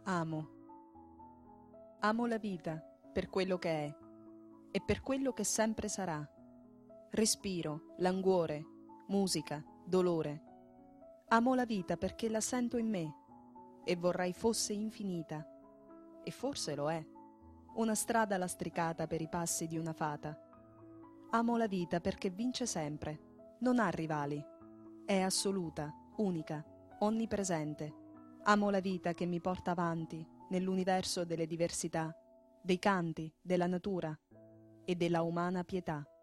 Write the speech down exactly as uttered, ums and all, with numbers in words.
Amo. Amo la vita per quello che è e per quello che sempre sarà. Respiro, languore, musica, dolore. Amo la vita perché la sento in me e vorrei fosse infinita. E forse lo è. Una strada lastricata per i passi di una fata. Amo la vita perché vince sempre, non ha rivali. È assoluta, unica, onnipresente. Amo la vita che mi porta avanti nell'universo delle diversità, dei canti, della natura e della umana pietà.